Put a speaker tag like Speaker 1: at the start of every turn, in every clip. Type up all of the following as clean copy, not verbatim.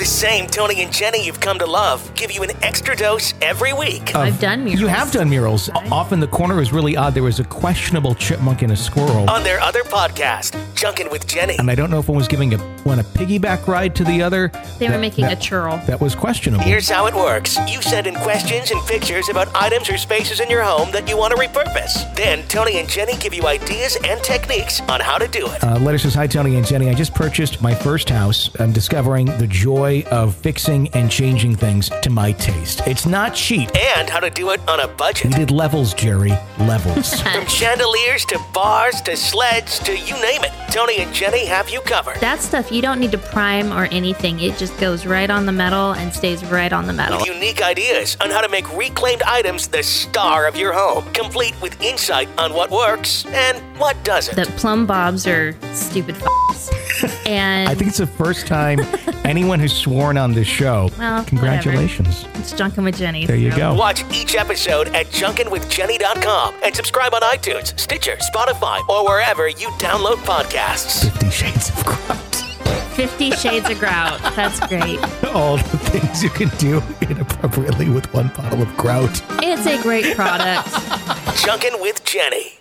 Speaker 1: The same Tony and Jenny you've come to love give you an extra dose every week.
Speaker 2: I've done murals.
Speaker 3: You have done murals. Often the corner is really odd. There was a questionable chipmunk and a squirrel.
Speaker 1: On their other podcast, Junkin' with Jenny.
Speaker 3: And I don't know if one was giving one a piggyback ride to the other.
Speaker 2: They were making a churl.
Speaker 3: That was questionable.
Speaker 1: Here's how it works. You send in questions and pictures about items or spaces in your home that you want to repurpose. Then Tony and Jenny give you ideas and techniques on how to do it.
Speaker 3: Letter says, hi, Tony and Jenny. I just purchased my first house. I'm discovering the joy of fixing and changing things to my taste. It's not cheap.
Speaker 1: And how to do it on a budget.
Speaker 3: We did levels, Jerry. Levels.
Speaker 1: From chandeliers to bars to sleds to you name it, Tony and Jenny have you covered.
Speaker 2: That stuff, you don't need to prime or anything. It just goes right on the metal and stays right on the metal.
Speaker 1: With unique ideas on how to make reclaimed items the star of your home, complete with insight on what works and what doesn't.
Speaker 2: The plumb bobs are stupid f***s. And
Speaker 3: I think it's the first time anyone has sworn on this show.
Speaker 2: Well,
Speaker 3: congratulations.
Speaker 2: whatever. It's Junkin' with Jenny.
Speaker 3: There you go.
Speaker 1: Watch each episode at junkinwithjenny.com and subscribe on iTunes, Stitcher, Spotify, or wherever you download podcasts.
Speaker 3: 50 Shades of Grout.
Speaker 2: 50 Shades of Grout. That's great.
Speaker 3: All the things you can do inappropriately with one bottle of grout.
Speaker 2: It's a great product.
Speaker 1: Junkin' with Jenny.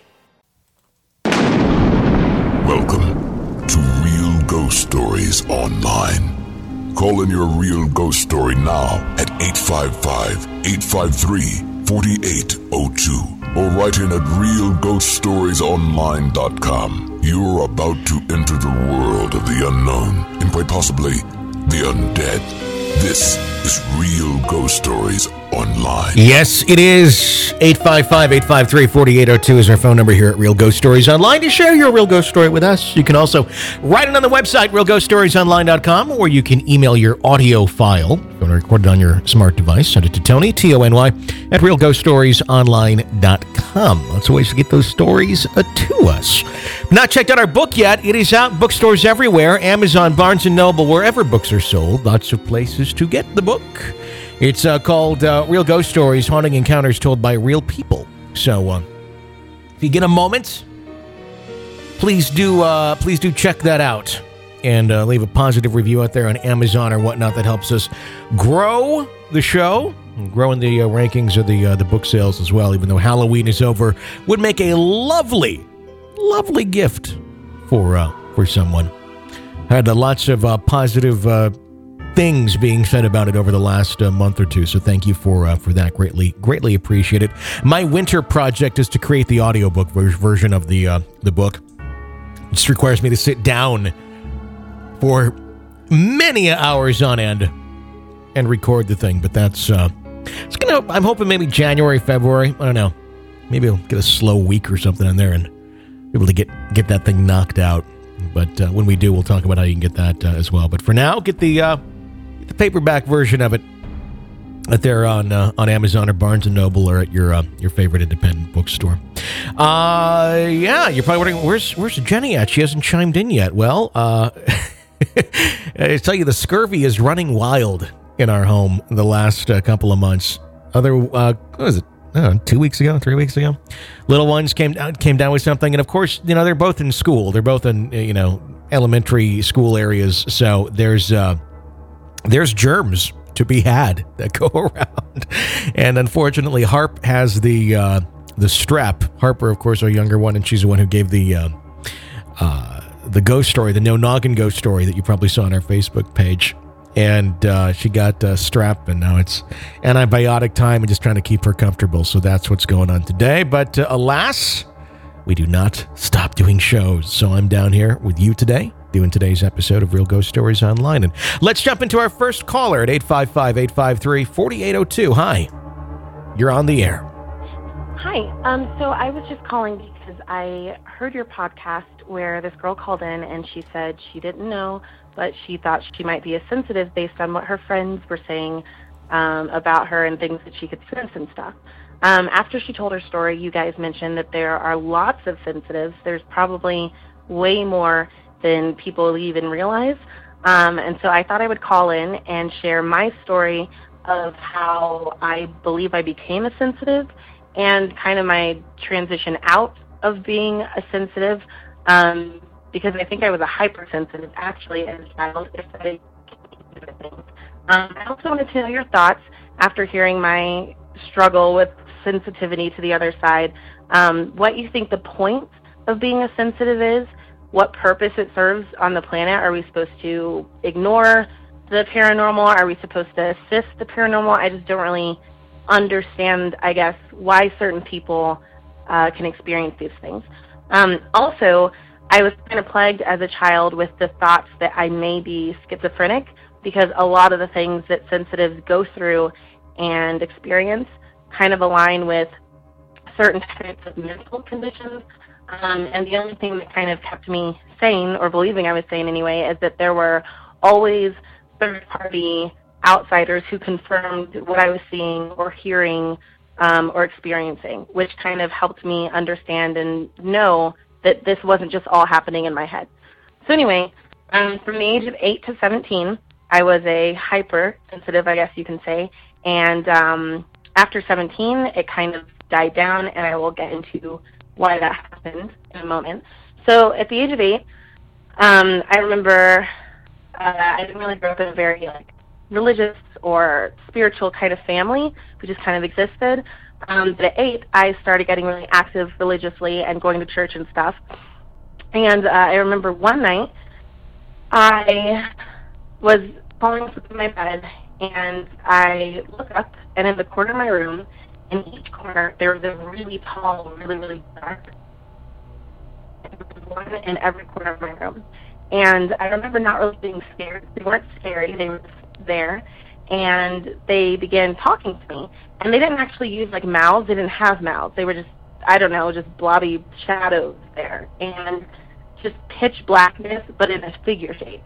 Speaker 4: Welcome to Real Ghost Stories Online. Call in your real ghost story now at 855-853-4802 or write in at realghoststoriesonline.com. You're about to enter the world of the unknown and quite possibly the undead. This is Real Ghost Stories Online.
Speaker 3: Yes, it is. 855-853-4802 is our phone number here at Real Ghost Stories Online to share your real ghost story with us. You can also write it on the website, realghoststoriesonline.com, or you can email your audio file. If you want to record it on your smart device, send it to Tony, Tony, at realghoststoriesonline.com. Lots of ways to get those stories to us. Not checked out our book yet. It is out bookstores everywhere, Amazon, Barnes & Noble, wherever books are sold. Lots of places to get the book. It's called Real Ghost Stories, Haunting Encounters Told by Real People. So if you get a moment, please do check that out and leave a positive review out there on Amazon or whatnot. That helps us grow the show, grow in the rankings of the book sales as well, even though Halloween is over. Would make a lovely gift for someone. Had lots of positive things being said about it over the last month or two, so thank you for that. Greatly appreciate it. My winter project is to create the audiobook version of the book. It just requires me to sit down for many hours on end and record the thing, but that's I'm hoping maybe January, February, I don't know, maybe I'll get a slow week or something in there and be able to get that thing knocked out. But when we do, we'll talk about how you can get that as well. But for now, get the paperback version of it there on Amazon or Barnes & Noble or at your favorite independent bookstore. Yeah, you're probably wondering, where's Jenny at? She hasn't chimed in yet. Well, I tell you, the scurvy is running wild in our home in the last couple of months. What was it? 2 weeks ago, 3 weeks ago, little ones came down with something, and of course, they're both in school. They're both in elementary school areas, so there's germs to be had that go around, and unfortunately, Harp has the strep. Harper, of course, our younger one, and she's the one who gave the ghost story, the No Noggin ghost story that you probably saw on our Facebook page. And she got strep, and now it's antibiotic time and just trying to keep her comfortable. So that's what's going on today. But alas, we do not stop doing shows. So I'm down here with you today, doing today's episode of Real Ghost Stories Online. And let's jump into our first caller at 855-853-4802. Hi, you're on the air.
Speaker 5: Hi. So I was just calling because I heard your podcast where this girl called in and she said she didn't know, but she thought she might be a sensitive based on what her friends were saying about her and things that she could sense and stuff. After she told her story, you guys mentioned that there are lots of sensitives. There's probably way more than people even realize. And so I thought I would call in and share my story of how I believe I became a sensitive and kind of my transition out of being a sensitive, because I think I was a hypersensitive actually as a child. I also wanted to know your thoughts after hearing my struggle with sensitivity to the other side, what you think the point of being a sensitive is, what purpose it serves on the planet. Are we supposed to ignore the paranormal? Are we supposed to assist the paranormal? I just don't really understand, I guess, why certain people can experience these things. Also, I was kind of plagued as a child with the thoughts that I may be schizophrenic, because a lot of the things that sensitives go through and experience kind of align with certain types of mental conditions. And the only thing that kind of kept me sane, or believing I was sane anyway, is that there were always third-party outsiders who confirmed what I was seeing or hearing or experiencing, which kind of helped me understand and know that this wasn't just all happening in my head. So anyway, from the age of 8 to 17, I was a hypersensitive, I guess you can say, and after 17, it kind of died down, and I will get into why that happened in a moment. So at the age of 8, I remember I didn't really grow up in a very religious or spiritual kind of family. We just kind of existed. But at 8, I started getting really active religiously and going to church and stuff. And I remember one night I was falling asleep in my bed, and I looked up, and in the corner of my room, in each corner, there was a really tall, really, really dark one in every corner of my room. And I remember not really being scared. They weren't scary. They were just there. And they began talking to me. And they didn't actually use, mouths. They didn't have mouths. They were just, I don't know, just blobby shadows there. And just pitch blackness, but in a figure shape.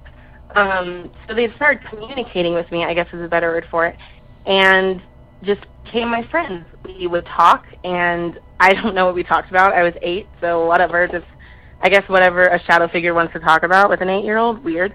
Speaker 5: So they started communicating with me, I guess is a better word for it. And just became my friends. We would talk, and I don't know what we talked about. I was 8, so whatever, just I guess whatever a shadow figure wants to talk about with an 8-year-old, weird.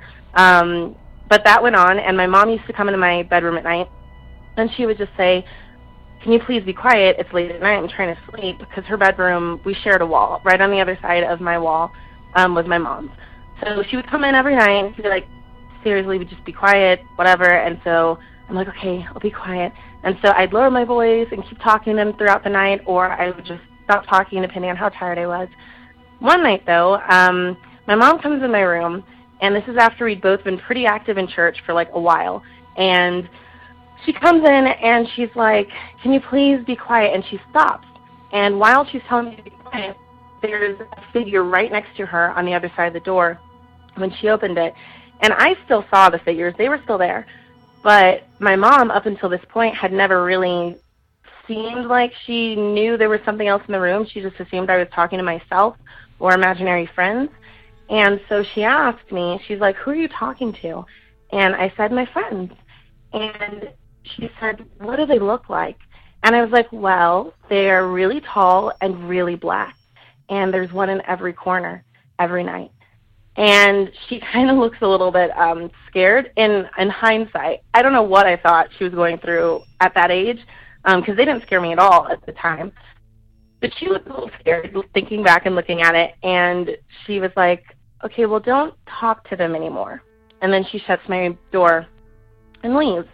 Speaker 5: But that went on, and my mom used to come into my bedroom at night, and she would just say, "Can you please be quiet? It's late at night. I'm trying to sleep," because her bedroom, we shared a wall. Right on the other side of my wall was my mom's. So she would come in every night, and she'd be like, "Seriously, just be quiet, whatever." And so I'm like, "Okay, I'll be quiet." And so I'd lower my voice and keep talking to them throughout the night, or I would just stop talking depending on how tired I was. One night, though, my mom comes in my room, and this is after we'd both been pretty active in church for a while. And she comes in, and she's like, "Can you please be quiet?" And she stops. And while she's telling me to be quiet, there's a figure right next to her on the other side of the door when she opened it. And I still saw the figures. They were still there. But my mom, up until this point, had never really seemed like she knew there was something else in the room. She just assumed I was talking to myself or imaginary friends. And so she asked me, she's like, "Who are you talking to?" And I said, "My friends." And she said, "What do they look like?" And I was like, "Well, they're really tall and really black. And there's one in every corner every night." And she kind of looks a little bit scared. In hindsight, I don't know what I thought she was going through at that age, because they didn't scare me at all at the time. But she looked a little scared, thinking back and looking at it. And she was like, "Okay, well, don't talk to them anymore." And then she shuts my door and leaves.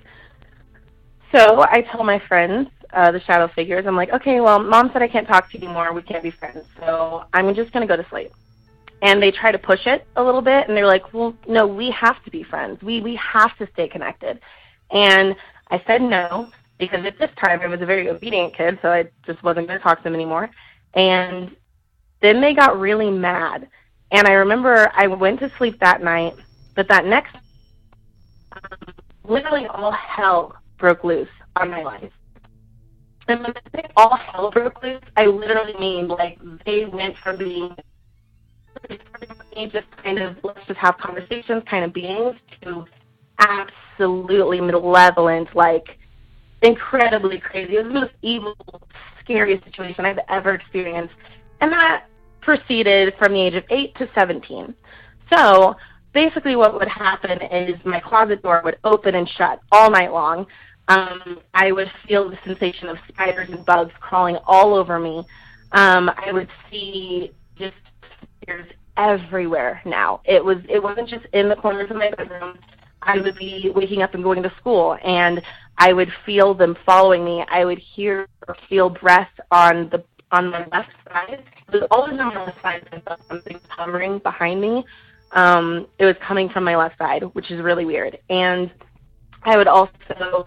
Speaker 5: So I tell my friends, the shadow figures, I'm like, "Okay, well, Mom said I can't talk to you anymore. We can't be friends. So I'm just going to go to sleep." And they try to push it a little bit, and they're like, "Well, no, we have to be friends. We have to stay connected." And I said no, because at this time I was a very obedient kid, so I just wasn't going to talk to them anymore. And then they got really mad. And I remember I went to sleep that night, but that next literally all hell broke loose on my life. And when I say all hell broke loose, I literally mean they went from being just kind of let's just have conversations kind of beings to absolutely malevolent, incredibly crazy. It was the most evil, scariest situation I've ever experienced. And that proceeded from the age of 8 to 17. So basically what would happen is my closet door would open and shut all night long. I would feel the sensation of spiders and bugs crawling all over me. I would see just spiders everywhere now. It wasn't just in the corners of my bedroom. I would be waking up and going to school, and I would feel them following me. I would hear or feel breath on my left side. It was always on my left side, and I felt something hovering behind me. It was coming from my left side, which is really weird. And I would also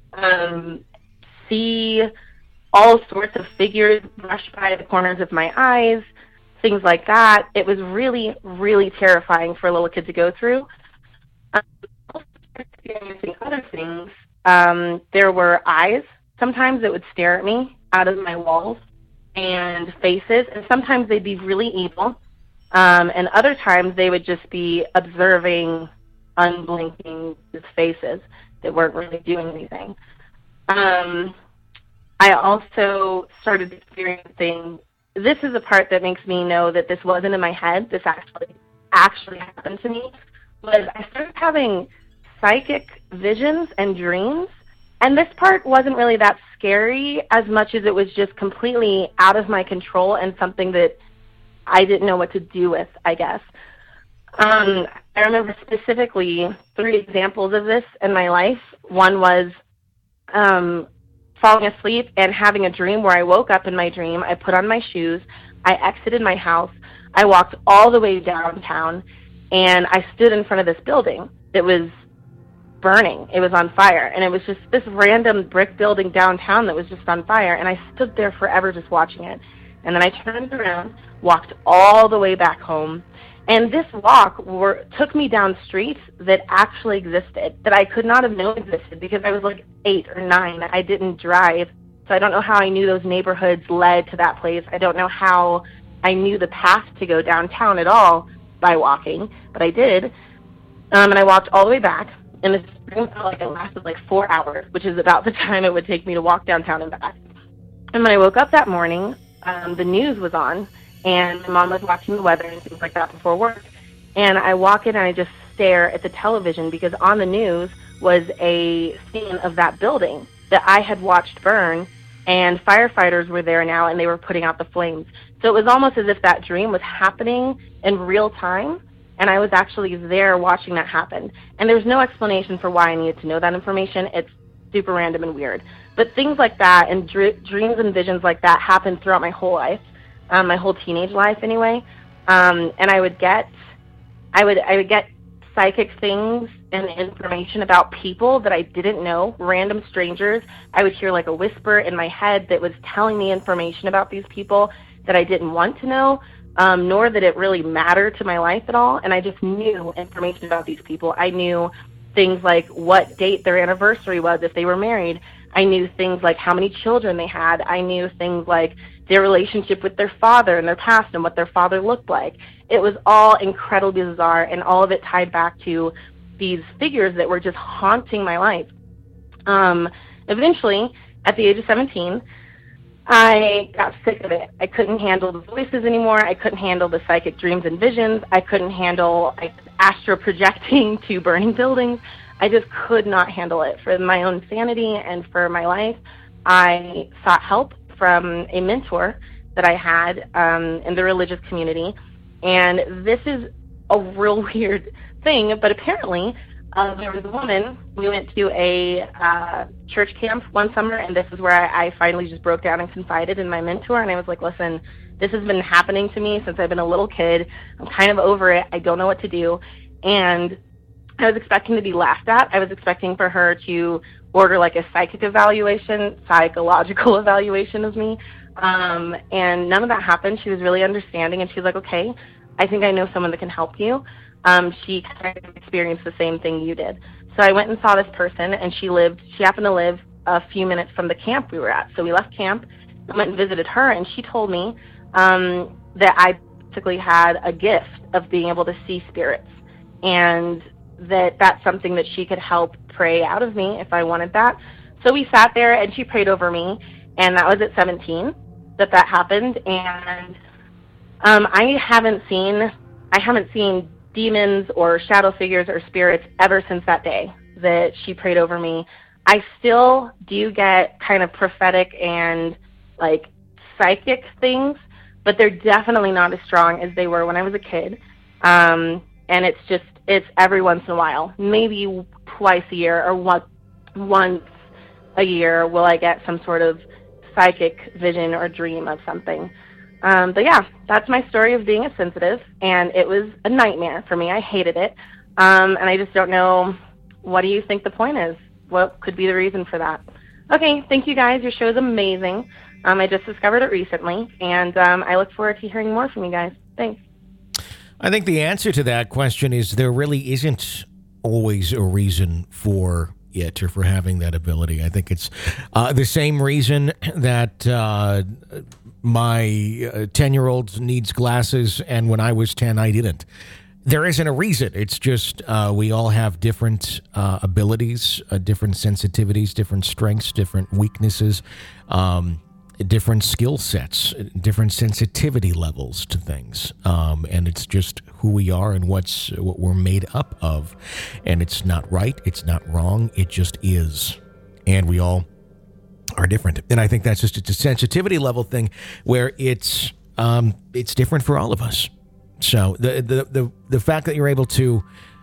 Speaker 5: see all sorts of figures rush by the corners of my eyes, things like that. It was really, really terrifying for a little kid to go through. Also experiencing other things. There were eyes sometimes that would stare at me out of my walls, and faces, and sometimes they'd be really evil, and other times they would just be observing, unblinking faces that weren't really doing anything. I also started experiencing, this is the part that makes me know that this wasn't in my head, this actually happened to me, was I started having psychic visions and dreams. And this part wasn't really that scary as much as it was just completely out of my control and something that I didn't know what to do with, I guess. I remember specifically 3 examples of this in my life. One was falling asleep and having a dream where I woke up in my dream. I put on my shoes. I exited my house. I walked all the way downtown, and I stood in front of this building that was burning. It was on fire, and it was just this random brick building downtown that was just on fire, and I stood there forever just watching it. And then I turned around, walked all the way back home, and this walk took me down streets that actually existed, that I could not have known existed because I was like 8 or 9. I didn't drive, so I don't know how I knew those neighborhoods led to that place. I don't know how I knew the path to go downtown at all by walking, but I did. And I walked all the way back. And this dream felt like it lasted like 4 hours, which is about the time it would take me to walk downtown and back. And when I woke up that morning, the news was on, and my mom was watching the weather and things like that before work. And I walk in and I just stare at the television because on the news was a scene of that building that I had watched burn, and firefighters were there now, and they were putting out the flames. So it was almost as if that dream was happening in real time, and I was actually there watching that happen. And there's no explanation for why I needed to know that information. It's super random and weird. But things like that and dreams and visions like that happened throughout my whole life, my whole teenage life anyway. And I would get psychic things and information about people that I didn't know, random strangers. I would hear like a whisper in my head that was telling me information about these people that I didn't want to know. Nor that it really mattered to my life at all, and I just knew information about these people. I knew things like what date their anniversary was if they were married. I knew things like how many children they had. I knew things like their relationship with their father and their past and what their father looked like. It was all incredibly bizarre, and all of it tied back to these figures that were just haunting my life. Eventually, at the age of 17, I got sick of it. I couldn't handle the voices anymore. I couldn't handle the psychic dreams and visions. I couldn't handle astral projecting to burning buildings. I just could not handle it. For my own sanity and for my life, I sought help from a mentor that I had in the religious community. And this is a real weird thing, but apparently there was a woman. We went to a church camp one summer, and this is where I finally just broke down and confided in my mentor, and I was like, listen, this has been happening to me since I've been a little kid. I'm kind of over it. I don't know what to do. And I was expecting to be laughed at. I was expecting for her to order like a psychological evaluation of me, and none of that happened. She was really understanding, and she was like, okay, I think I know someone that can help you. She kind of experienced the same thing you did. So I went and saw this person, and she happened to live a few minutes from the camp we were at. So we left camp and went and visited her, and she told me that I basically had a gift of being able to see spirits, and that's something that she could help pray out of me if I wanted that. So we sat there, and she prayed over me, and that was at 17 that happened. And I haven't seen demons or shadow figures or spirits ever since that day that she prayed over me. I still do get kind of prophetic and like psychic things, but they're definitely not as strong as they were when I was a kid. And it's just it's every once in a while. Maybe twice a year or once a year will I get some sort of psychic vision or dream of something. But yeah, that's my story of being a sensitive, and it was a nightmare for me. I hated it. And I just don't know, what do you think the point is? What could be the reason for that? Okay, thank you guys. Your show is amazing. I just discovered it recently, and I look forward to hearing more from you guys. Thanks.
Speaker 3: I think the answer to that question is there really isn't always a reason for it or for having that ability. I think it's the same reason that my 10-year-old needs glasses, and when I was 10, I didn't. There isn't a reason. It's just we all have different abilities, different sensitivities, different strengths, different weaknesses, different skill sets, different sensitivity levels to things. And it's just who we are and what we're made up of. And it's not right. It's not wrong. It just is. And we all are different. And I think that's just a sensitivity level thing where it's different for all of us. So the fact that you're able to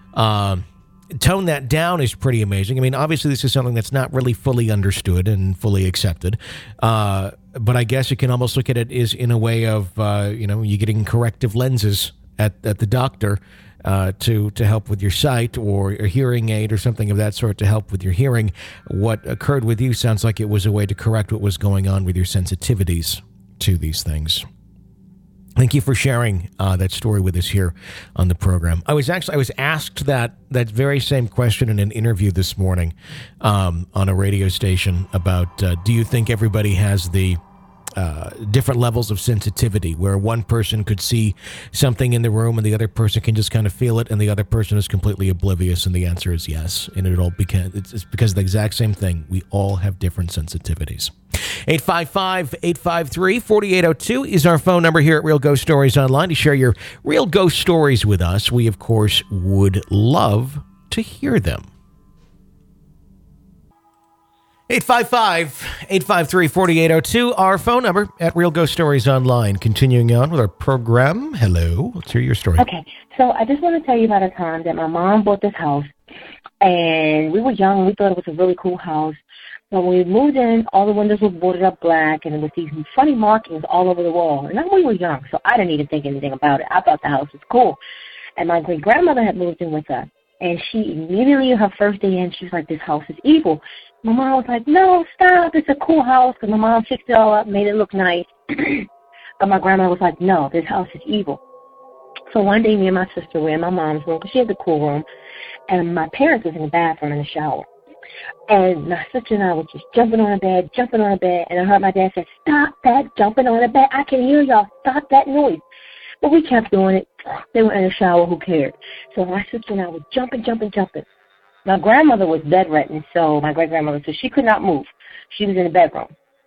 Speaker 3: tone that down is pretty amazing. I mean, obviously this is something that's not really fully understood and fully accepted. But I guess you can almost look at it as in a way of, you getting corrective lenses at the doctor to help with your sight, or a hearing aid or something of that sort to help with your hearing. What occurred with you sounds like it was a way to correct what was going on with your sensitivities to these things. Thank you for sharing that story with us here on the program. I was asked that very same question in an interview this morning on a radio station about do you think everybody has the different levels of sensitivity, where one person could see something in the room and the other person can just kind of feel it and the other person is completely oblivious? And the answer is yes. And it's because of the exact same thing. We all have different sensitivities. 855-853-4802 is our phone number here at Real Ghost Stories Online to share your real ghost stories with us. We, of course, would love to hear them. 855-853-4802, our phone number at Real Ghost Stories Online. Continuing on with our program. Hello. Let's hear your story.
Speaker 6: Okay. So I just want to tell you about a time that my mom bought this house, and we were young, and we thought it was a really cool house. But when we moved in, all the windows were boarded up black, and there was these funny markings all over the wall. And then we were young, so I didn't even think anything about it. I thought the house was cool. And my great-grandmother had moved in with us, and she immediately, her first day in, she was like, this house is evil. My mom was like, no, stop, it's a cool house, because my mom fixed it all up, made it look nice. But my grandma was like, no, this house is evil. So one day, me and my sister were in my mom's room, because she had the cool room, and my parents was in the bathroom in the shower. And my sister and I were just jumping on the bed, and I heard my dad say, stop that jumping on the bed. I can hear y'all. Stop that noise. But we kept doing it. They were in the shower. Who cared? So my sister and I were jumping. My grandmother was bedridden, so my great-grandmother, so she could not move. She was in the bedroom.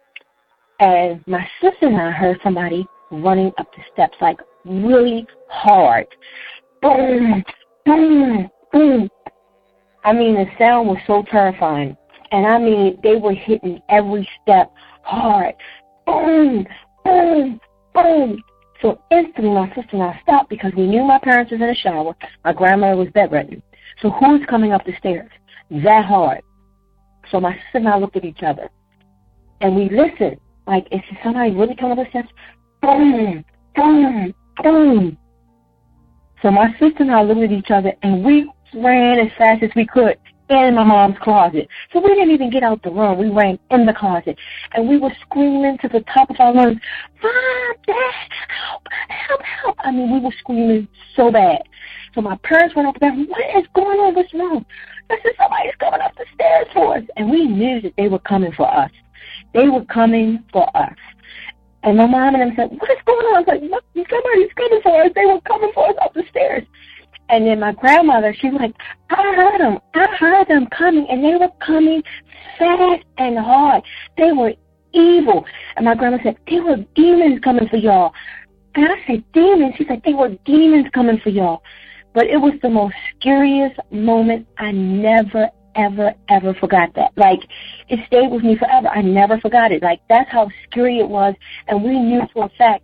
Speaker 6: And my sister and I heard somebody running up the steps, like really hard. Boom, boom, boom. I mean, the sound was so terrifying. And I mean, they were hitting every step hard. Boom, boom, boom. So instantly, my sister and I stopped because we knew my parents was in the shower. My grandmother was bedridden. So who's coming up the stairs that hard? So my sister and I looked at each other. And we listened. Like, is somebody really coming up the steps? Boom, boom, boom. So my sister and I looked at each other, and we ran as fast as we could in my mom's closet. So we didn't even get out the room. We ran in the closet. And we were screaming to the top of our lungs, Mom, Dad, help, help, help. I mean, we were screaming so bad. So my parents went up there, what is going on? What's wrong? I said, somebody's coming up the stairs for us. And we knew that they were coming for us. They were coming for us. And my mom and them said, what is going on? I was like, look, somebody's coming for us. They were coming for us up the stairs. And then my grandmother, she was like, I heard them coming, and they were coming fast and hard. They were evil. And my grandma said, they were demons coming for y'all. And I said, demons? She said, they were demons coming for y'all. But it was the most scariest moment. I never, ever, ever forgot that. Like, it stayed with me forever. I never forgot it. Like, that's how scary it was. And we knew for a fact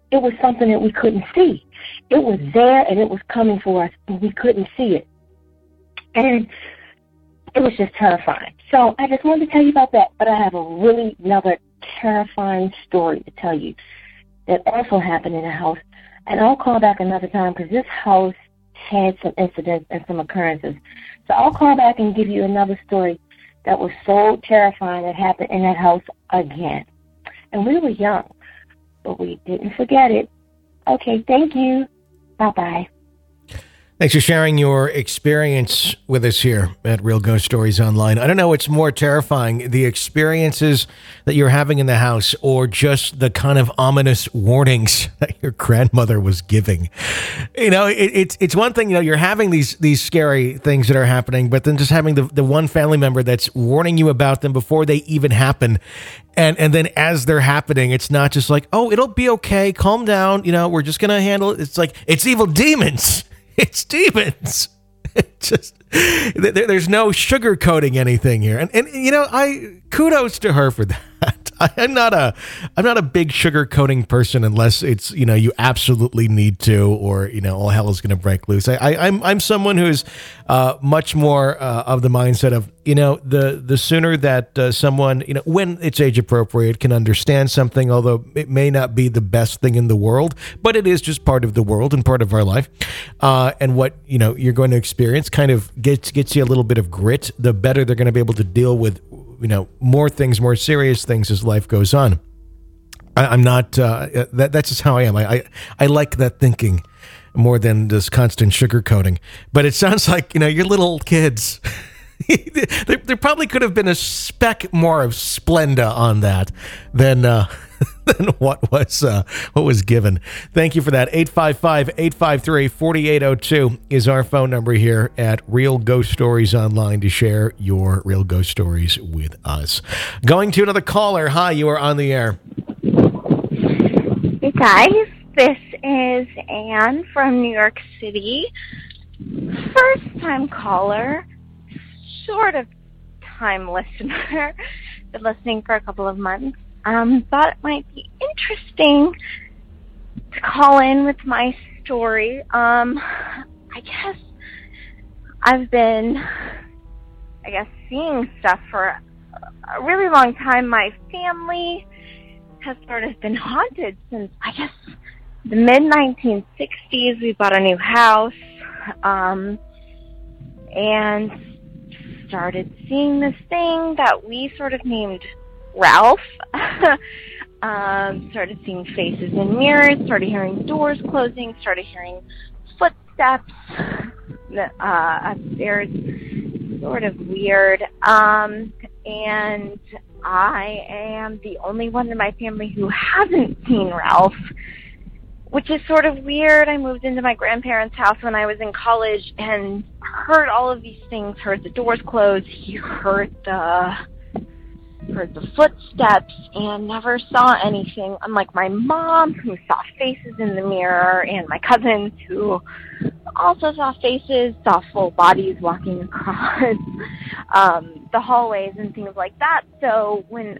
Speaker 6: it was something that we couldn't see. It was there and it was coming for us, but we couldn't see it. And it was just terrifying. So I just wanted to tell you about that, but I have another terrifying story to tell you that also happened in a house. And I'll call back another time because this house had some incidents and some occurrences. So I'll call back and give you another story that was so terrifying that happened in that house again. And we were young, but we didn't forget it. Okay, thank you. Bye-bye.
Speaker 3: Thanks for sharing your experience with us here at Real Ghost Stories Online. I don't know what's more terrifying, the experiences that you're having in the house or just the kind of ominous warnings that your grandmother was giving. You know, it's one thing, you know, you're having these scary things that are happening, but then just having the one family member that's warning you about them before they even happen. And then as they're happening, it's not just like, oh, it'll be okay, calm down, you know, we're just going to handle it. It's like, it's evil demons. It's demons. There's no sugarcoating anything here. And you know, kudos to her for that. I'm not a big sugarcoating person unless it's, you know, you absolutely need to, or, you know, all hell is going to break loose. I'm someone who's much more of the mindset of, you know, the sooner that someone, you know, when it's age appropriate, can understand something, although it may not be the best thing in the world, but it is just part of the world and part of our life. And what, you know, you're going to experience kind of gets you a little bit of grit, the better they're going to be able to deal with, you know, more things, more serious things as life goes on. I'm not, that's just how I am. I like that thinking more than this constant sugarcoating. But it sounds like, you know, your little kids, there probably could have been a speck more of Splenda on that than what was given. Thank you for that. 855-853-4802 is our phone number here at Real Ghost Stories Online to share your real ghost stories with us. Going to another caller. Hi, you are on the air.
Speaker 7: Hey guys, this is Anne from New York City. First time caller, sort of time listener. Been listening for a couple of months. Thought it might be interesting to call in with my story. I guess I've been, seeing stuff for a really long time. My family has sort of been haunted since, the mid-1960s. We bought a new house, and started seeing this thing that we sort of named Ralph. Started seeing faces in mirrors, started hearing doors closing, started hearing footsteps upstairs. Sort of weird. And I am the only one in my family who hasn't seen Ralph, which is sort of weird. I moved into my grandparents' house when I was in college and heard all of these things, heard the doors close, heard the footsteps, and never saw anything, unlike my mom, who saw faces in the mirror, and my cousins, who also saw faces, saw full bodies walking across the hallways and things like that. So when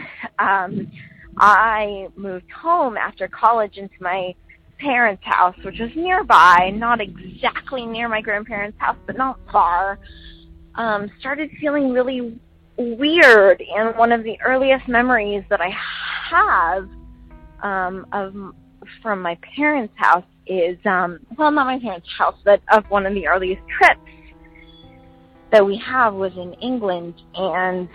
Speaker 7: I moved home after college into my parents' house, which was nearby, not exactly near my grandparents' house, but not far, started feeling really weird. And one of the earliest memories that I have from my parents' house is, not my parents' house, but of one of the earliest trips that we have was in England. And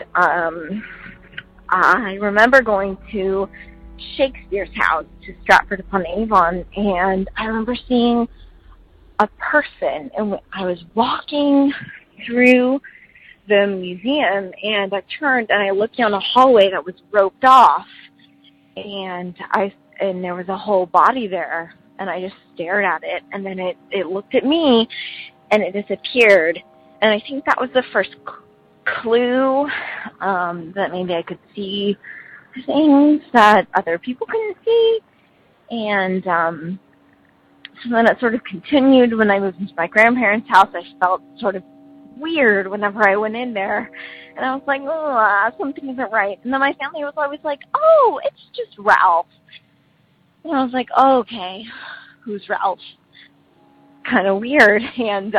Speaker 7: I remember going to Shakespeare's house, to Stratford-upon-Avon, and I remember seeing a person, and I was walking through the museum, and I turned and I looked down a hallway that was roped off, and there was a whole body there, and I just stared at it, and then it looked at me, and it disappeared. And I think that was the first clue that maybe I could see things that other people couldn't see. And so then it sort of continued. When I moved into my grandparents' house, I felt sort of weird whenever I went in there, and I was like, oh, something isn't right. And then my family was always like, oh, it's just Ralph. And I was like, oh, okay, who's Ralph? Kind of weird. And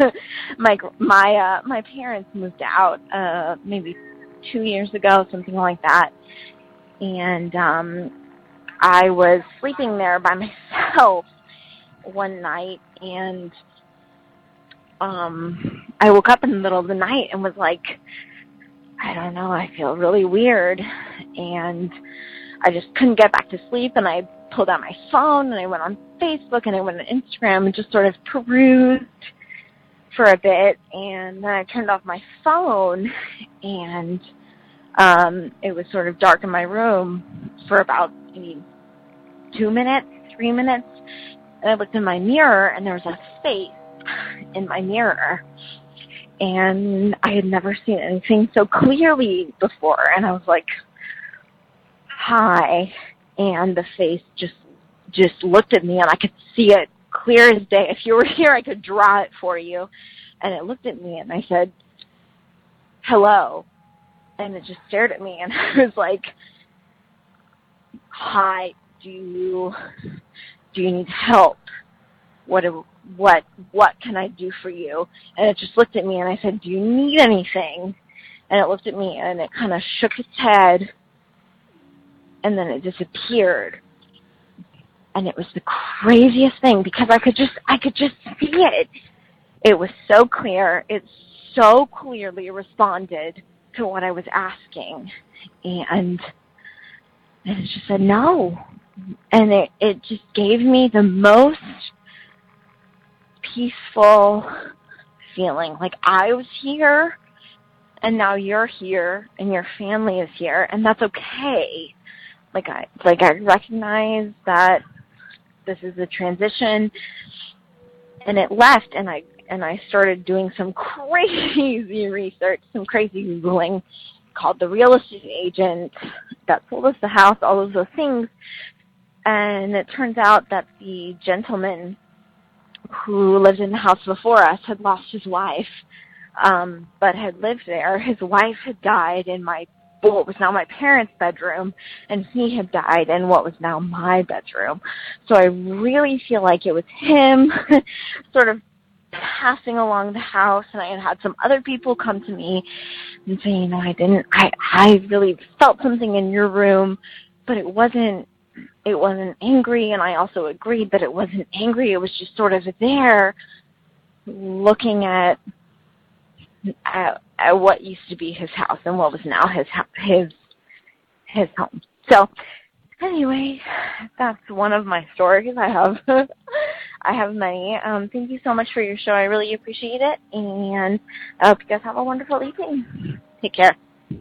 Speaker 7: my parents moved out maybe 2 years ago, something like that. And I was sleeping there by myself one night, and I woke up in the middle of the night and was like, I don't know, I feel really weird. And I just couldn't get back to sleep, and I pulled out my phone, and I went on Facebook, and I went on Instagram, and just sort of perused for a bit, and then I turned off my phone, and it was sort of dark in my room for about maybe 2 minutes, 3 minutes, and I looked in my mirror, and there was a face in my mirror, and I had never seen anything so clearly before, and I was like, hi, and the face just looked at me, and I could see it clear as day. If you were here, I could draw it for you, and it looked at me, and I said, hello, and it just stared at me, and I was like, hi, do you need help? What can I do for you? And it just looked at me, and I said, do you need anything? And it looked at me, and it kind of shook its head, and then it disappeared. And it was the craziest thing, because I could just see it. It was so clear. It so clearly responded to what I was asking. And it just said no. And it just gave me the most peaceful feeling. Like I was here, and now you're here, and your family is here, and that's okay. Like I recognize that this is a transition, and it left, and I started doing some crazy research, some crazy Googling, called the real estate agent that sold us the house, all of those things, and it turns out that the gentleman who lived in the house before us had lost his wife, but had lived there. His wife had died in what was now my parents' bedroom, and he had died in what was now my bedroom. So I really feel like it was him sort of passing along the house, and I had some other people come to me and say, I really felt something in your room, but it wasn't angry, and I also agreed that it wasn't angry. It was just sort of there looking at what used to be his house and what was now his home. So anyway, that's one of my stories. I have many. Thank you so much for your show. I really appreciate it, and I hope you guys have a wonderful evening. Take care.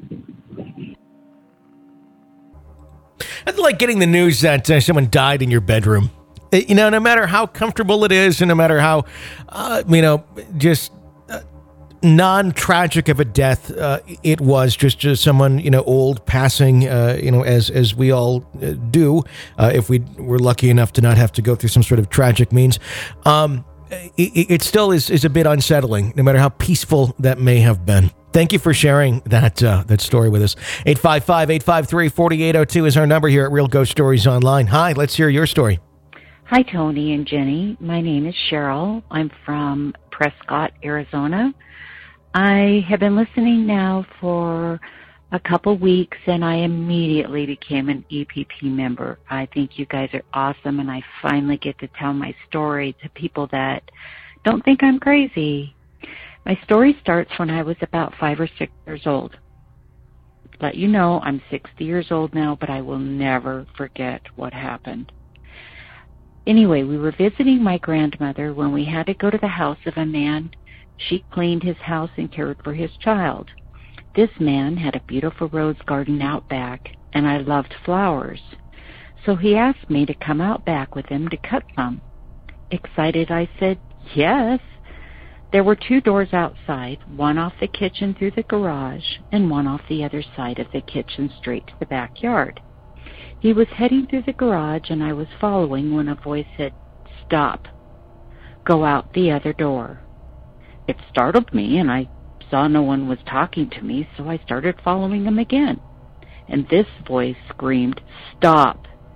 Speaker 3: It's like getting the news that someone died in your bedroom. No matter how comfortable it is, and no matter how, just non-tragic of a death it was, just someone, old passing, as we all do, if we were lucky enough to not have to go through some sort of tragic means. It still is a bit unsettling, no matter how peaceful that may have been. Thank you for sharing that story with us. 855-853-4802 is our number here at Real Ghost Stories Online. Hi, let's hear your story.
Speaker 8: Hi, Tony and Jenny. My name is Cheryl. I'm from Prescott, Arizona. I have been listening now for a couple weeks, and I immediately became an EPP member. I think you guys are awesome, and I finally get to tell my story to people that don't think I'm crazy. My story starts when I was about 5 or 6 years old. Let you know, I'm 60 years old now, but I will never forget what happened. Anyway, we were visiting my grandmother when we had to go to the house of a man. She cleaned his house and cared for his child. This man had a beautiful rose garden out back, and I loved flowers. So he asked me to come out back with him to cut some. Excited, I said, yes. There were 2 doors outside, one off the kitchen through the garage, and one off the other side of the kitchen straight to the backyard. He was heading through the garage, and I was following when a voice said, stop. Go out the other door. It startled me, and I saw no one was talking to me, so I started following him again. And this voice screamed, stop.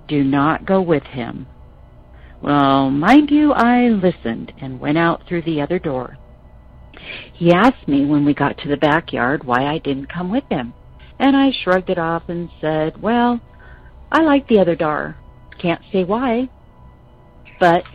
Speaker 8: Do not go with him. Well, mind you, I listened and went out through the other door. He asked me when we got to the backyard why I didn't come with him, and I shrugged it off and said, well, I like the other door. Can't say why, but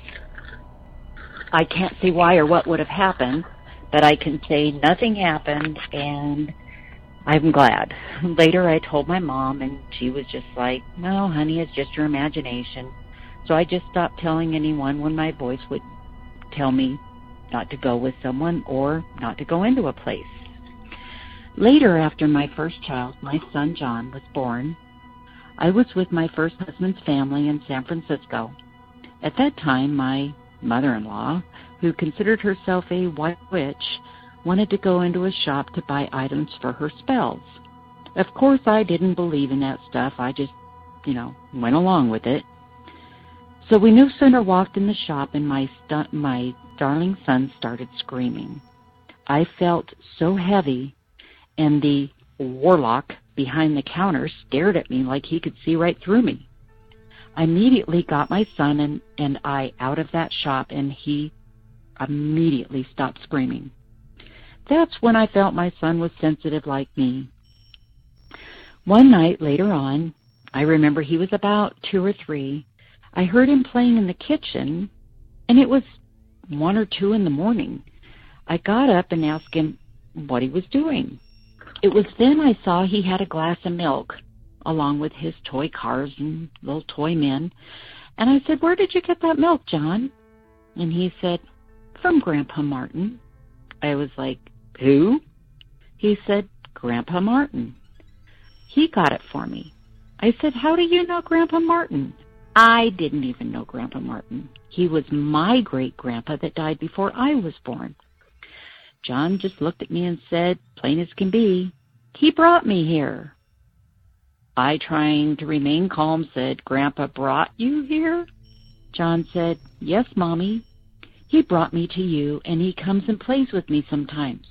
Speaker 8: I can't say why or what would have happened, but I can say nothing happened, and I'm glad. Later, I told my mom, and she was just like, no, honey, it's just your imagination. So I just stopped telling anyone when my voice would tell me not to go with someone or not to go into a place. Later, after my first child, my son John, was born, I was with my first husband's family in San Francisco. At that time, my mother-in-law, who considered herself a white witch, wanted to go into a shop to buy items for her spells. Of course, I didn't believe in that stuff. I just, went along with it. So we no sooner walked in the shop and my darling son started screaming. I felt so heavy, and the warlock behind the counter stared at me like he could see right through me. I immediately got my son and I out of that shop, and he immediately stopped screaming. That's when I felt my son was sensitive like me. One night later on, I remember he was about 2 or 3, I heard him playing in the kitchen, and it was 1 or 2 in the morning. I got up and asked him what he was doing. It was then I saw he had a glass of milk, along with his toy cars and little toy men. And I said, where did you get that milk, John? And he said, from Grandpa Martin. I was like, who? He said, Grandpa Martin. He got it for me. I said, how do you know Grandpa Martin? I didn't even know Grandpa Martin. He was my great-grandpa that died before I was born. John just looked at me and said, plain as can be, he brought me here. I, trying to remain calm, said, Grandpa brought you here? John said, yes, Mommy. He brought me to you, and he comes and plays with me sometimes.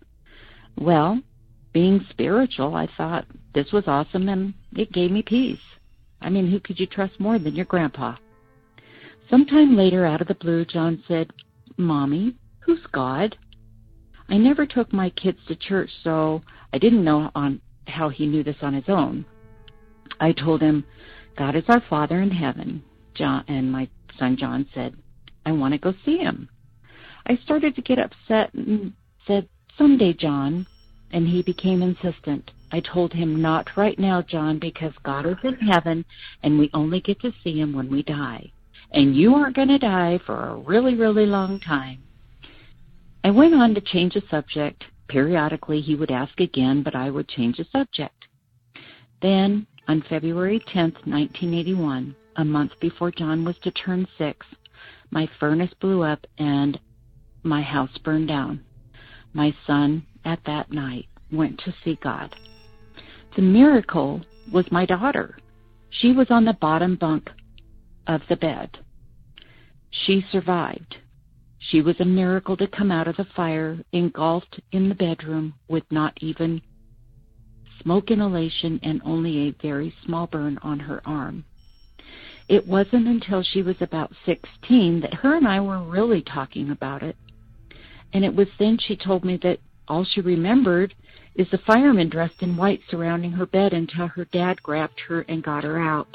Speaker 8: Well, being spiritual, I thought this was awesome, and it gave me peace. I mean, who could you trust more than your grandpa? Sometime later, out of the blue, John said, Mommy, who's God? I never took my kids to church, so I didn't know how he knew this on his own. I told him, God is our Father in heaven. John and my son John said, I want to go see him. I started to get upset and said, someday, John, and he became insistent. I told him, not right now, John, because God is in heaven, and we only get to see him when we die. And you aren't going to die for a really, really long time. I went on to change the subject. Periodically, he would ask again, but I would change the subject. Then, on February 10th, 1981, a month before John was to turn 6, my furnace blew up and my house burned down. My son, at that night, went to see God. The miracle was my daughter. She was on the bottom bunk of the bed. She survived. She was a miracle to come out of the fire, engulfed in the bedroom with not even smoke inhalation and only a very small burn on her arm. It wasn't until she was about 16 that her and I were really talking about it. And it was then she told me that all she remembered is the firemen dressed in white surrounding her bed until her dad grabbed her and got her out.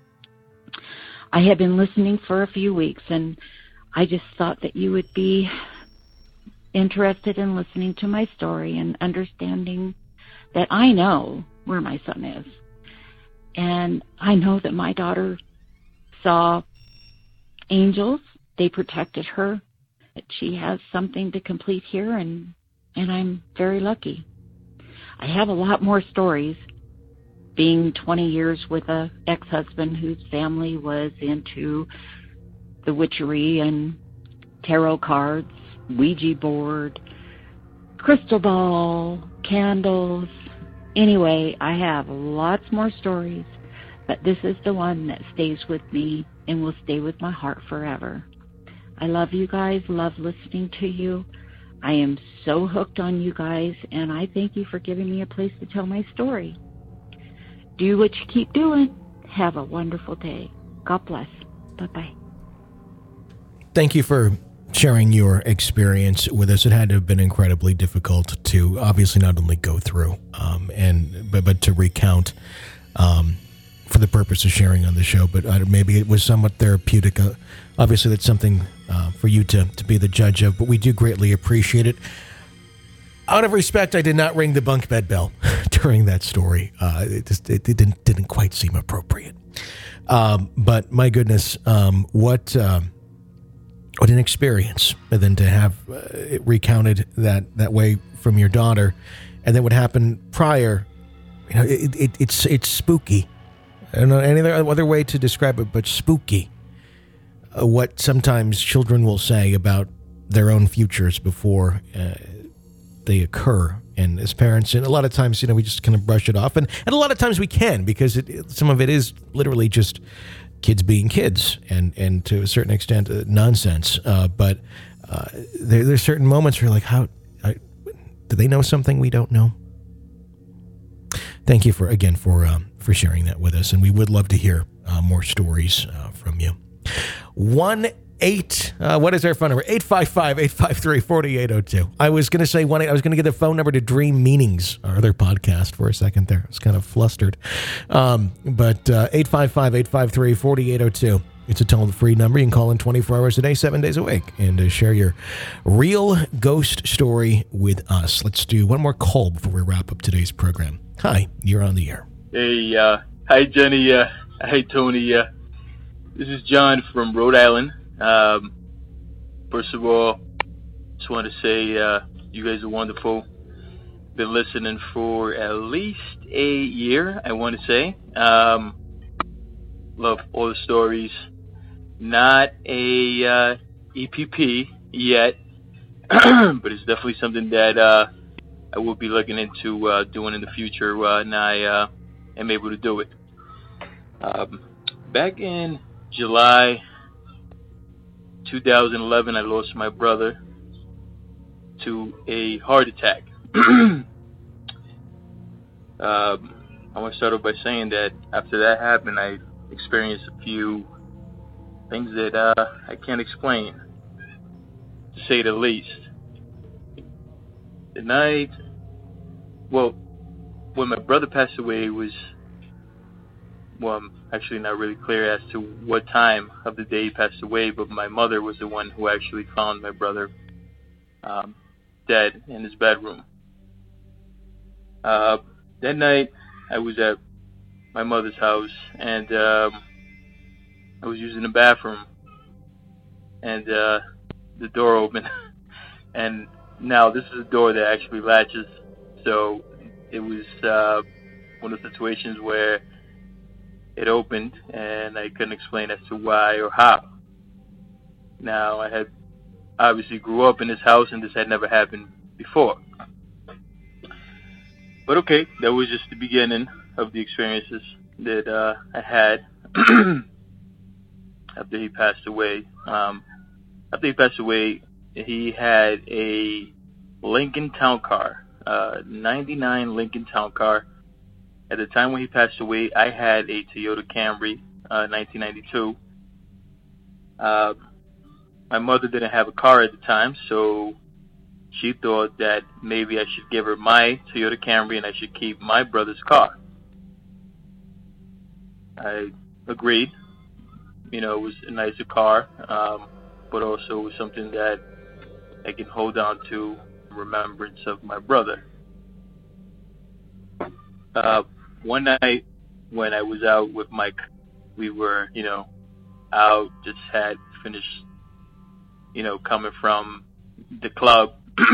Speaker 8: I had been listening for a few weeks, and I just thought that you would be interested in listening to my story and understanding that I know where my son is. And I know that my daughter saw angels. They protected her. That she has something to complete here, and I'm very lucky. I have a lot more stories, being 20 years with an ex-husband whose family was into the witchery and tarot cards, Ouija board, crystal ball, candles. Anyway, I have lots more stories, but this is the one that stays with me and will stay with my heart forever. I love you guys, love listening to you. I am so hooked on you guys, and I thank you for giving me a place to tell my story. Do what you keep doing. Have a wonderful day. God bless. Bye-bye.
Speaker 3: Thank you for sharing your experience with us. It had to have been incredibly difficult to obviously not only go through but to recount for the purpose of sharing on the show. But maybe it was somewhat therapeutic. Obviously, that's something for you to be the judge of. But we do greatly appreciate it. Out of respect, I did not ring the bunk bed bell during that story. It didn't quite seem appropriate. But my goodness, what an experience! And then to have it recounted that way from your daughter, and then what happened prior, it's spooky. I don't know any other way to describe it, but spooky. What sometimes children will say about their own futures before they occur. And as parents, and a lot of times, we just kind of brush it off. And a lot of times we can, because some of it is literally just kids being kids and to a certain extent nonsense. But there's certain moments where you're like, do they know something we don't know? Thank you for sharing that with us. And we would love to hear more stories from you. 1-8, what is our phone number? 855-853-4802. I was going to say I was going to get the phone number to Dream Meanings, our other podcast, for a second there. I was kind of flustered. But 855-853-4802. It's a toll-free number. You can call in 24 hours a day, 7 days a week, and share your real ghost story with us. Let's do one more call before we wrap up today's program. Hi, you're on the air.
Speaker 9: Hey, hi, Jenny. Hi, Tony. This is John from Rhode Island. First of all, just want to say you guys are wonderful. Been listening for at least a year, I want to say. Love all the stories. Not a EPP yet, but it's definitely something that I will be looking into doing in the future when I am able to do it. Back in July 2011, I lost my brother to a heart attack. I want to start off by saying that after that happened, I experienced a few things that I can't explain, to say the least. The night, when my brother passed away, I'm actually not really clear as to what time of the day he passed away, but my mother was the one who actually found my brother dead in his bedroom. That night, I was at my mother's house, and I was using the bathroom, and the door opened. And now this is a door that actually latches, so it was one of the situations where it opened, and I couldn't explain as to why or how. Now, I had obviously grew up in this house, and this had never happened before. But okay, that was just the beginning of the experiences that I had after he passed away. He had a Lincoln Town Car, 99 Lincoln Town Car. At the time when he passed away, I had a Toyota Camry, 1992. My mother didn't have a car at the time, so she thought that maybe I should give her my Toyota Camry and I should keep my brother's car. I agreed. It was a nicer car, but also it was something that I can hold on to in remembrance of my brother. One night when I was out with Mike, we were, out, just had finished, coming from the club.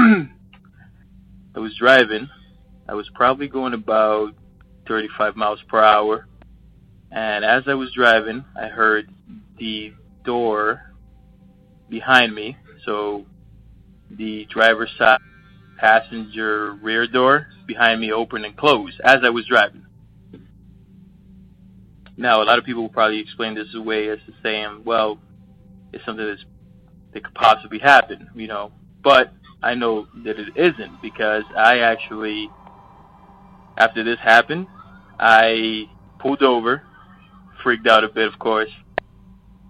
Speaker 9: I was driving. I was probably going about 35 miles per hour. And as I was driving, I heard the door behind me, so the driver's side passenger rear door behind me open and close as I was driving. Now, a lot of people will probably explain this away as to saying, well, it's something that could possibly happen, But I know that it isn't, because I actually, after this happened, I pulled over, freaked out a bit, of course,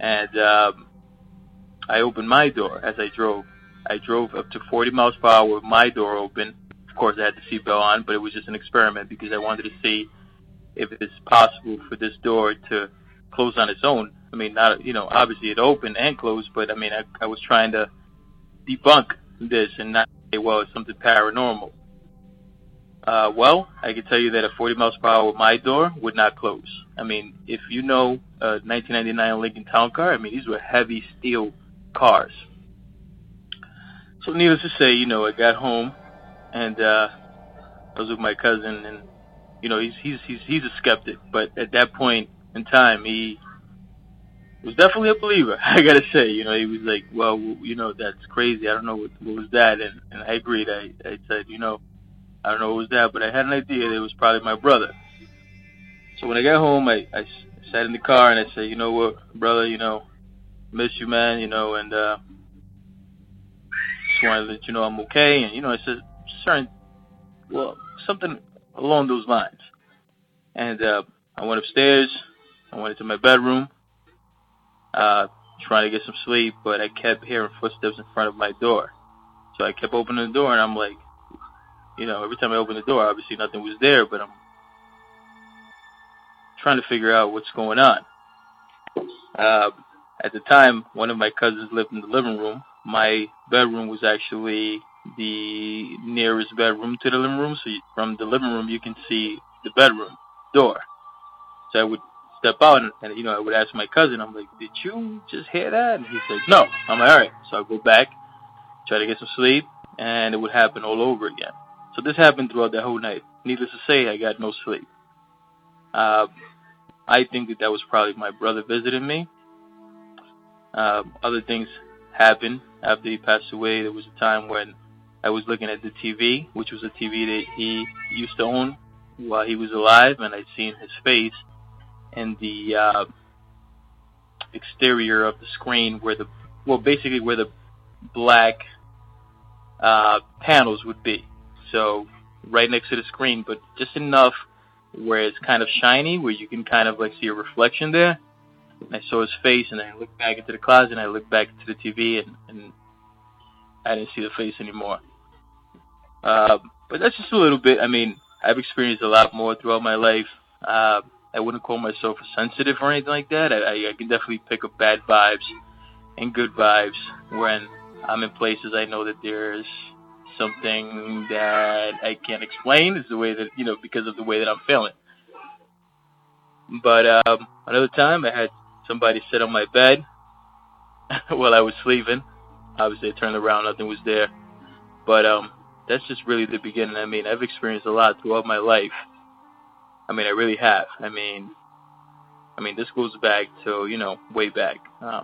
Speaker 9: and I opened my door as I drove. I drove up to 40 miles per hour with my door open. Of course, I had the seatbelt on, but it was just an experiment because I wanted to see if it's possible for this door to close on its own. I mean, not, you know, obviously it opened and closed, but I mean, I was trying to debunk this and not say, well, it's something paranormal. Well, I can tell you that at 40 miles per hour, my door would not close. I mean, if you know a 1999 Lincoln Town Car, I mean, these were heavy steel cars. So needless to say, you know, I got home and I was with my cousin, and you know, he's a skeptic, but at that point in time, he was definitely a believer. I gotta say, you know, he was like, well, you know, that's crazy. I don't know what was that, and I agreed. I said, you know, I don't know what was that, but I had an idea that it was probably my brother. So when I got home, I sat in the car and I said, you know what, brother, you know, miss you, man, you know, and just wanted to let you know I'm okay. And, you know, I said, something along those lines. And I went upstairs. I went into my bedroom, trying to get some sleep, but I kept hearing footsteps in front of my door. So I kept opening the door, and I'm like, you know, every time I open the door, obviously nothing was there, but I'm trying to figure out what's going on. At the time, one of my cousins lived in the living room. My bedroom was actually the nearest bedroom to the living room, so from the living room you can see the bedroom door. So I would step out and you know, I would ask my cousin, I'm like, did you just hear that? And he said, no. I'm like, all right. So I go back, try to get some sleep, and it would happen all over again. So this happened throughout that whole night. Needless to say, I got no sleep. I think that was probably my brother visiting me. Other things happened after he passed away. There was a time when I was looking at the TV, which was a TV that he used to own while he was alive, and I'd seen his face in the exterior of the screen where basically where the black panels would be. So right next to the screen, but just enough where it's kind of shiny, where you can kind of like see a reflection there. And I saw his face, and then I looked back into the closet, and I looked back into the TV, and I didn't see the face anymore. But that's just a little bit. I mean, I've experienced a lot more throughout my life. I wouldn't call myself sensitive or anything like that. I can definitely pick up bad vibes and good vibes when I'm in places I know that there's something that I can't explain. Is the way that, you know, because of the way that I'm feeling. But another time, I had somebody sit on my bed while I was sleeping. Obviously, I turned around, nothing was there. But that's just really the beginning. I mean, I've experienced a lot throughout my life. I mean, I really have. I mean, this goes back to, you know, way back.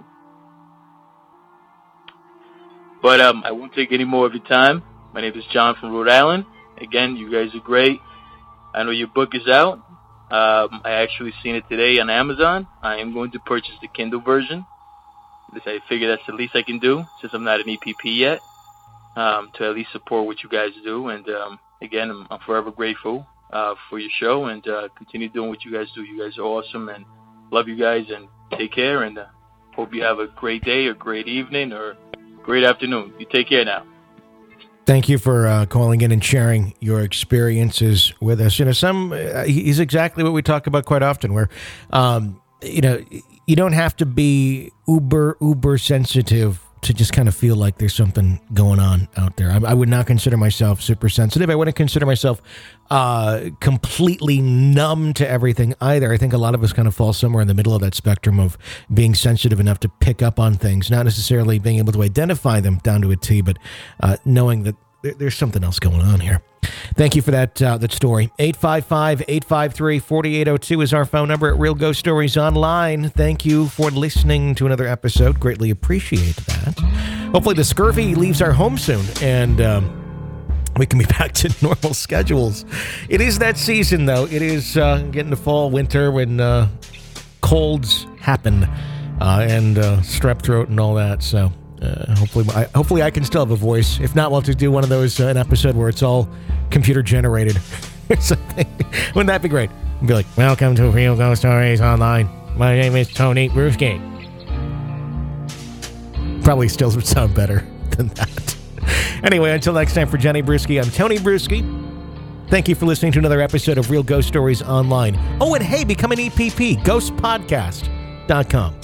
Speaker 9: But I won't take any more of your time. My name is John from Rhode Island. Again, you guys are great. I know your book is out. I actually seen it today on Amazon. I am going to purchase the Kindle version. I figure that's the least I can do since I'm not an EPP yet, to at least support what you guys do. And again, I'm forever grateful for your show, and continue doing what you guys do. You guys are awesome, and love you guys, and take care, and hope you have a great day or great evening or great afternoon. You take care now.
Speaker 3: Thank you for calling in and sharing your experiences with us. You know, he's exactly what we talk about quite often, where, you know, you don't have to be uber sensitive to just kind of feel like there's something going on out there. I would not consider myself super sensitive. I wouldn't consider myself completely numb to everything either. I think a lot of us kind of fall somewhere in the middle of that spectrum of being sensitive enough to pick up on things, not necessarily being able to identify them down to a T, but knowing that there's something else going on here. Thank you for that story. 855-853-4802 is our phone number at Real Ghost Stories Online. Thank you for listening to another episode. Greatly appreciate that. Hopefully the scurvy leaves our home soon, and we can be back to normal schedules. It is that season, though. It is getting to fall, winter, when colds happen, and strep throat and all that, so... hopefully I can still have a voice. If not, we'll have to do one of those, an episode where it's all computer generated or something. Wouldn't that be great? Be like, welcome to Real Ghost Stories Online. My name is Tony Brewski. Probably still would sound better than that. Anyway, until next time, for Jenny Bruschi, I'm Tony Bruschi. Thank you for listening to another episode of Real Ghost Stories Online. Oh, and hey, become an EPP, ghostpodcast.com.